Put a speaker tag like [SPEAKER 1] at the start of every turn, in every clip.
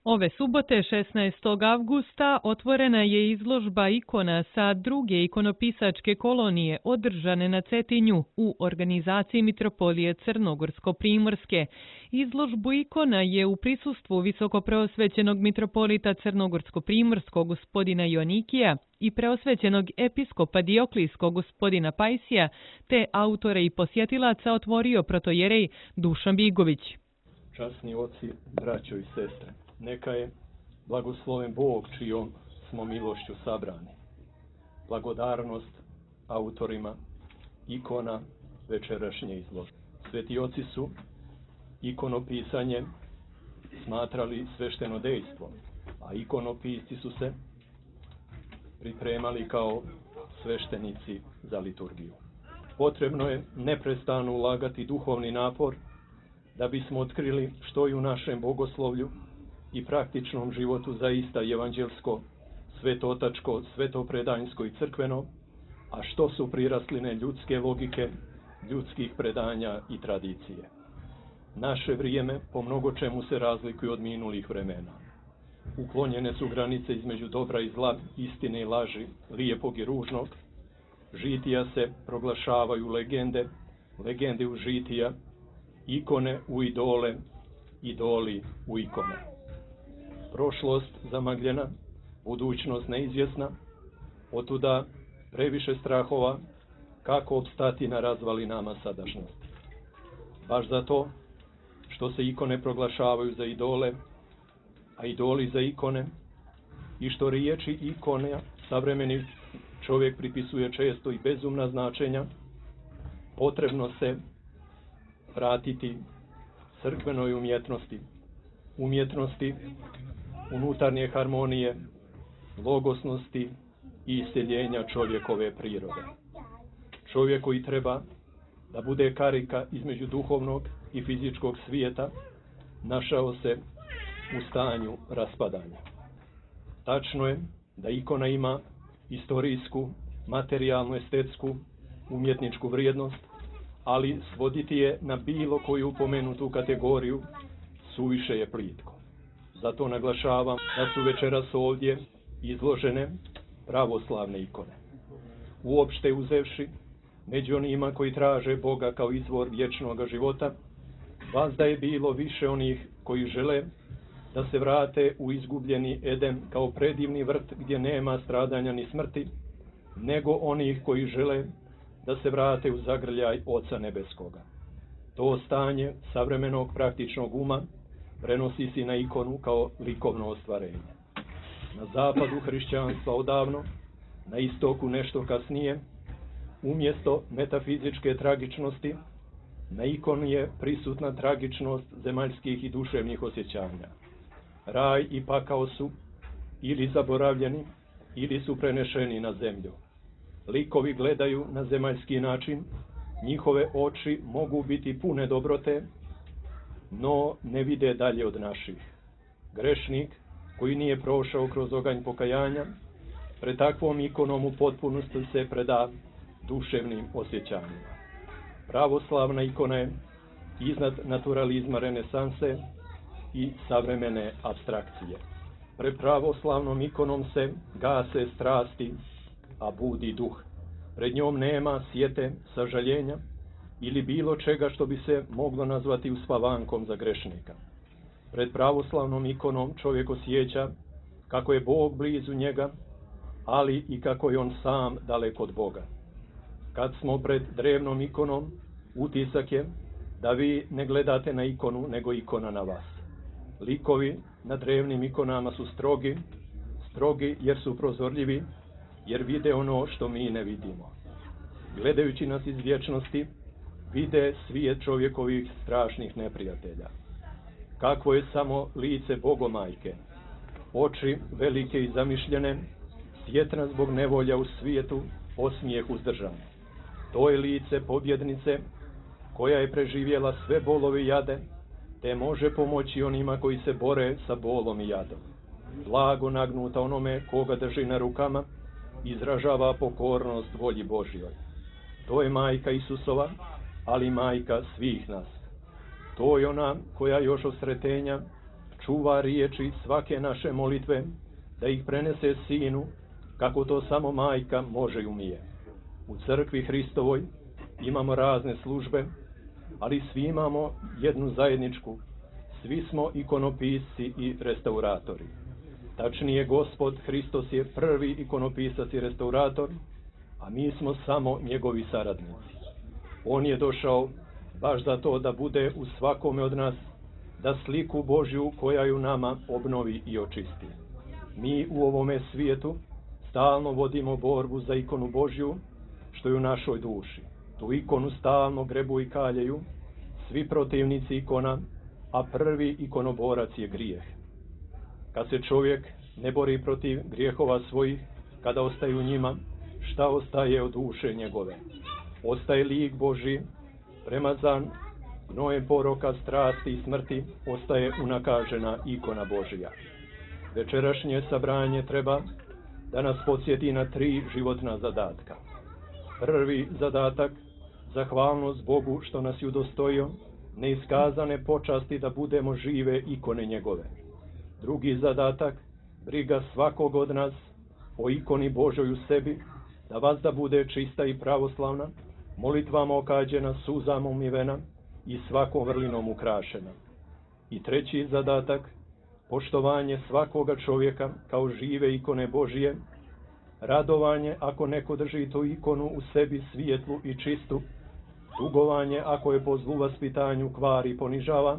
[SPEAKER 1] Ove subote, 16. avgusta, otvorena je izložba ikona sa druge ikonopisačke kolonije održane na Cetinju u organizaciji Mitropolije Crnogorsko-Primorske. Izložbu ikona je u prisustvu visokopreosvećenog mitropolita Crnogorsko-Primorskog gospodina Joanikija i preosvećenog episkopa Dioklijskog gospodina Pajsija, te autore i posjetilaca otvorio protojerej Dušan Bigović.
[SPEAKER 2] Časni oci, braćo i sestre, neka je blagosloven Bog čijom smo milošću sabrani. Blagodarnost autorima ikona večerašnje izložbe. Sveti oci su ikonopisanje smatrali svešteno dejstvo, a ikonopisci su se pripremali kao sveštenici za liturgiju. Potrebno je neprestano ulagati duhovni napor da bismo otkrili što je u našem bogoslovlju i praktičnom životu zaista evanđelsko, svetotačko, svetopredanjsko i crkveno, a što su prirasline ljudske logike, ljudskih predanja i tradicije. Naše vrijeme po mnogo čemu se razlikuje od minulih vremena. Uklonjene su granice između dobra i zla, istine i laži, lijepog i ružnog. Žitija se proglašavaju legende, legende u žitija, ikone u idole, idoli u ikone. Prošlost zamagljena, budućnost neizvjesna, otuda previše strahova kako opstati na razvalinama sadašnjosti. Baš zato što se ikone proglašavaju za idole, a idoli za ikone, i što riječi ikone savremeni čovjek pripisuje često i bezumna značenja, potrebno se vratiti crkvenoj umjetnosti, umjetnosti unutarnje harmonije, logosnosti i isceljenja čovjekove prirode. Čovjek koji treba da bude karika između duhovnog i fizičkog svijeta, našao se u stanju raspadanja. Tačno je da ikona ima istorijsku, materijalnu, estetsku, umjetničku vrijednost, ali svoditi je na bilo koju upomenutu kategoriju suviše je plitko. Zato naglašavam da su večeras ovdje izložene pravoslavne ikone. Uopšte uzevši, među onima koji traže Boga kao izvor vječnog života, vazda je bilo više onih koji žele da se vrate u izgubljeni Eden kao predivni vrt gdje nema stradanja ni smrti, nego onih koji žele da se vrate u zagrljaj Oca Nebeskoga. To stanje savremenog praktičnog uma prenosi se na ikonu kao likovno ostvarenje. Na zapadu hrišćanstva odavno, na istoku nešto kasnije, umjesto metafizičke tragičnosti, na ikoni je prisutna tragičnost zemaljskih i duševnih osjećanja. Raj i pakao su ili zaboravljeni, ili su prenešeni na zemlju. Likovi gledaju na zemaljski način, njihove oči mogu biti pune dobrote, no ne vide dalje od naših. Grešnik koji nije prošao kroz oganj pokajanja, pred takvom ikonom u potpunosti se preda duševnim osjećanjima. Pravoslavna ikona je iznad naturalizma renesanse i savremene apstrakcije. Pred pravoslavnom ikonom se gase strasti, a budi duh. Pred njom nema sjete, sažaljenja ili bilo čega što bi se moglo nazvati uspavankom za grešnika. Pred pravoslavnom ikonom čovjek osjeća kako je Bog blizu njega, ali i kako je on sam daleko od Boga. Kad smo pred drevnom ikonom, utisak je da vi ne gledate na ikonu, nego ikona na vas. Likovi na drevnim ikonama su strogi jer su prozorljivi, jer vide ono što mi ne vidimo. Gledajući nas iz vječnosti, vide svijet čovjekovih strašnih neprijatelja. Kakvo je samo lice Bogomajke, oči velike i zamišljene, sjetna zbog nevolja u svijetu, osmijeh uzdržan. To je lice pobjednice koja je preživjela sve bolove i jade, te može pomoći onima koji se bore sa bolom i jadom. Blago nagnuta onome koga drži na rukama, izražava pokornost volji Božjoj. To je majka Isusova, ali majka svih nas. To je ona koja još od sretenja čuva riječi svake naše molitve, da ih prenese Sinu, kako to samo majka može i umije. U crkvi Hristovoj imamo razne službe, ali svi imamo jednu zajedničku. Svi smo ikonopisci i restauratori. Tačnije, Gospod Hristos je prvi ikonopisac i restaurator, a mi smo samo njegovi saradnici. On je došao baš za to da bude u svakome od nas, da sliku Božju koja ju nama obnovi i očisti. Mi u ovome svijetu stalno vodimo borbu za ikonu Božju, što je u našoj duši. Tu ikonu stalno grebu i kaljaju svi protivnici ikona, a prvi ikonoborac je grijeh. Kad se čovjek ne bori protiv grijehova svojih, kada ostaju njima, šta ostaje od duše njegove? Ostaje lik Božji, premazan gnojem poroka, strasti i smrti, ostaje unakažena ikona Božja. Večerašnje sabranje treba da nas podsjeti na 3 životna zadatka. Prvi zadatak, zahvalnost Bogu što nas je udostojio neiskazane počasti da budemo žive ikone njegove. Drugi zadatak, briga svakog od nas o ikoni Božoj u sebi, da vazda bude čista i pravoslavna, molitvama okađena, suzama umivena i svakom vrlinom ukrašena. I treći zadatak, poštovanje svakoga čovjeka kao žive ikone Božije, radovanje ako neko drži tu ikonu u sebi svijetlu i čistu, tugovanje ako je po zlu vaspitanju kvari i ponižava,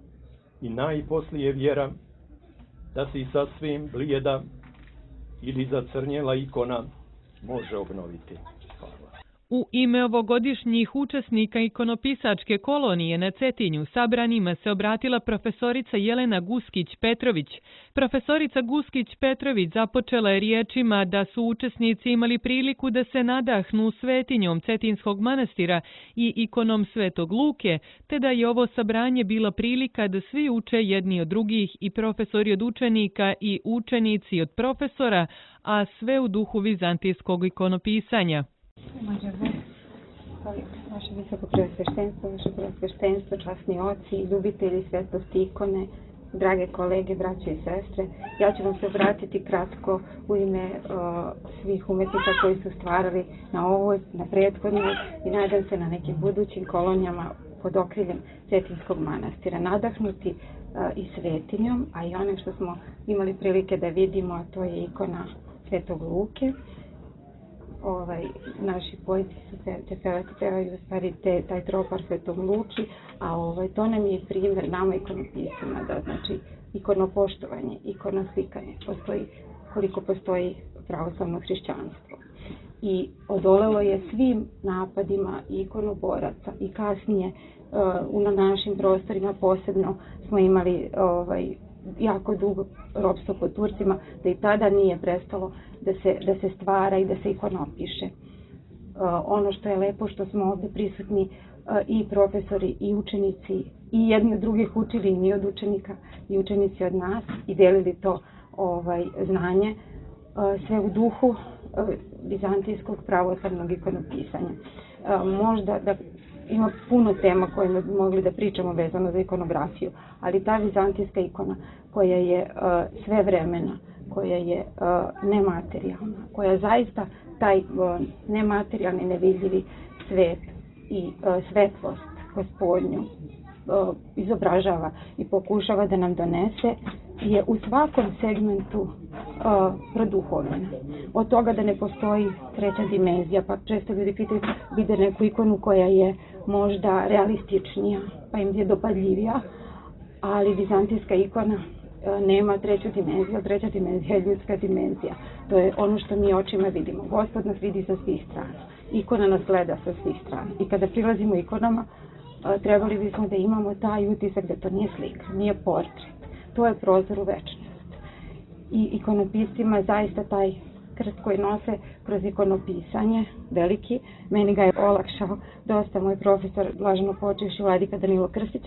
[SPEAKER 2] i najposlije vjera da se i sasvim blijeda ili zacrnjela ikona može obnoviti. Hvala.
[SPEAKER 1] U ime ovogodišnjih učesnika ikonopisačke kolonije na Cetinju sabranima se obratila profesorica Jelena Guskić-Petrović. Profesorica Guskić-Petrović započela je riječima da su učesnici imali priliku da se nadahnu svetinjom Cetinskog manastira i ikonom Svetog Luke, te da je ovo sabranje bila prilika da svi uče jedni od drugih, i profesori od učenika i učenici od profesora, a sve u duhu vizantijskog ikonopisanja.
[SPEAKER 3] Vaše visoko preosveštenstvo, časni oci, ljubitelji svetosti ikone, drage kolege, braće i sestre, ja ću vam se obratiti kratko u ime svih umetnika koji su stvarali na ovoj, na prethodnoj i nadam se na nekim budućim kolonijama pod okriljem Cetinskog manastira, nadahnuti i svetinjom, a i onim što smo imali prilike da vidimo, a to je ikona Svetog Luke. Naši poeti su pevaju u stvari taj tropar Svetog Luči, a to nam je primjer nama ikonopisima, da znači ikonopoštovanje, ikonoslikanje postoji koliko postoji pravoslavno hrišćanstvo. I odolelo je svim napadima ikonoboraca i kasnije na našim prostorima posebno smo imali jako dugo ropstvo pod Turcima, da i tada nije prestalo da se stvara i da se ikonopiše. Ono što je lepo, što smo ovdje prisutni i profesori i učenici i jedni od drugih učili, i mi od učenika i učenici od nas, i delili to znanje, sve u duhu vizantijskog pravoslavnog ikonopisanja. Možda da ima puno tema koje bi mogli da pričamo vezano za ikonografiju, ali ta vizantijska ikona koja je svevremena, koja je nematerijalna, koja zaista taj nematerijalni, nevidljivi svet i svetlost Gospodnju izobražava i pokušava da nam donese, je u svakom segmentu produhovljena. Od toga da ne postoji treća dimenzija, pa često ljudi pitaju, vide neku ikonu koja je možda realističnija, pa im je dopadljivija, ali vizantijska ikona nema treću dimenziju, treća dimenzija je ljudska dimenzija. To je ono što mi očima vidimo. Gospod nas vidi sa svih strana. Ikona nas gleda sa svih strana. I kada prilazimo ikonama, trebali bismo da imamo taj utisak da to nije slika, nije portret. To je prozor u večnost. I ikonopiscima zaista taj krst koji nose kroz ikonopisanje, veliki, meni ga je olakšao dosta moj profesor, blaženo počevši vladika Danilo Krstić,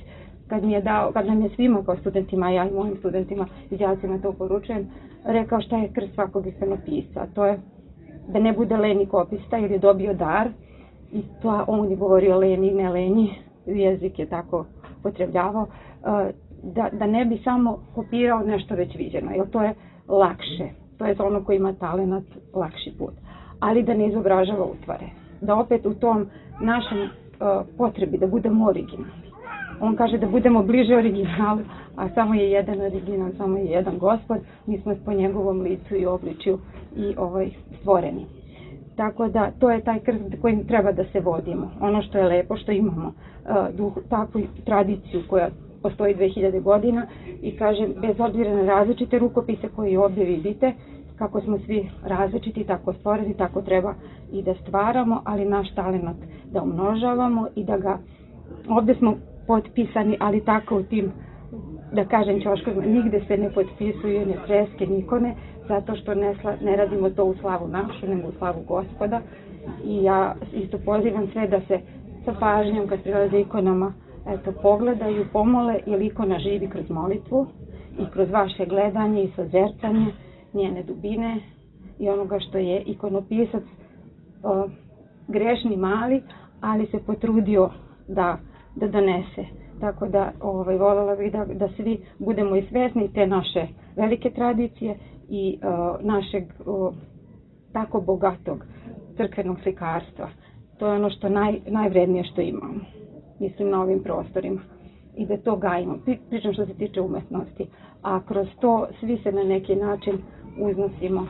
[SPEAKER 3] kad nam je svima kao studentima, ja i mojim studentima i đacima to poručujem, rekao šta je krst svakog ikonopisa. To je da ne bude leni kopista jer je dobio dar, i to on je govorio leni, ne leni, jezik je tako potrebljavao. da ne bi samo kopirao nešto već viđeno, jer to je lakše. To je ono ko ima talenat, lakši put. Ali da ne izobražava utvare. Da opet u tom našem potrebi da budemo originalni. On kaže da budemo bliže originalu, a samo je jedan original, samo je jedan Gospod. Mi smo po njegovom licu i obličju i stvoreni. Tako da to je taj krst kojim treba da se vodimo. Ono što je lepo, što imamo takvu tradiciju koja postoji 2000 godina i kažem, bez obzira na različite rukopise koje ovdje vidite, kako smo svi različiti, tako stvoreni, tako treba i da stvaramo, ali naš talenat da umnožavamo i da ga, ovdje smo potpisani, ali tako u tim, da kažem, ćoškovima, nigde se ne potpisuju ne freske, nikone, zato što ne radimo to u slavu našu, nego u slavu Gospoda. I ja isto pozivam sve da se sa pažnjom, kad prilaze ikonama, pogledaju, pomole, jer ikona živi kroz molitvu i kroz vaše gledanje i sazercanje njene dubine i onoga što je ikonopisac grešni mali, ali se potrudio da donese. Tako da voljela bih da svi budemo i svesni te naše velike tradicije i našeg tako bogatog crkvenog slikarstva. To je ono što najvrednije što imamo, mislim, na ovim prostorima. I da to gajimo, pričam što se tiče umetnosti, a kroz to svi se na neki način uznosimo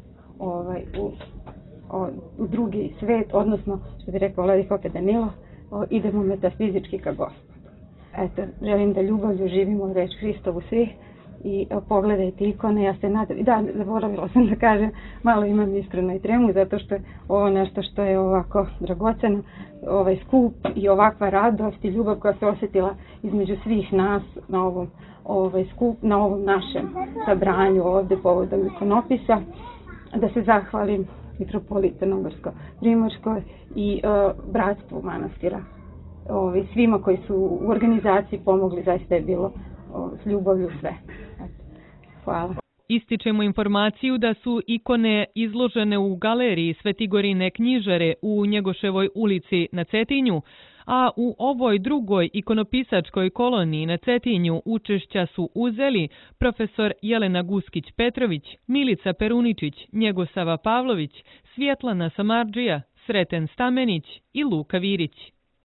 [SPEAKER 3] u drugi svet, odnosno, što bi rekao Vladika Danilo, idemo metafizički ka Gospodu. Eto, želim da ljubavlju živimo reč Hristovu svi i pogledajte ikone, ja se nadam, da, zaboravila sam da kažem, malo imam iskreno i tremu, zato što je ovo nešto što je ovako dragoceno, ovaj skup i ovakva radost i ljubav koja se osjetila između svih nas na ovom na ovom našem sabranju ovdje povodom ikonopisa, da se zahvalim mitropoliji Crnogorsko-Primorskoj i bratstvu manastira, svima koji su u organizaciji pomogli, zaista je bilo s ljubavlju sve. Hvala.
[SPEAKER 1] Ističemo informaciju da su ikone izložene u galeriji Svetigorine knjižare u Njegoševoj ulici na Cetinju, a u ovoj drugoj ikonopisačkoj koloniji na Cetinju učešća su uzeli profesor Jelena Guskić-Petrović, Milica Peruničić, Njegosava Pavlović, Svjetlana Samardžija, Sreten Stamenić i Luka Virić.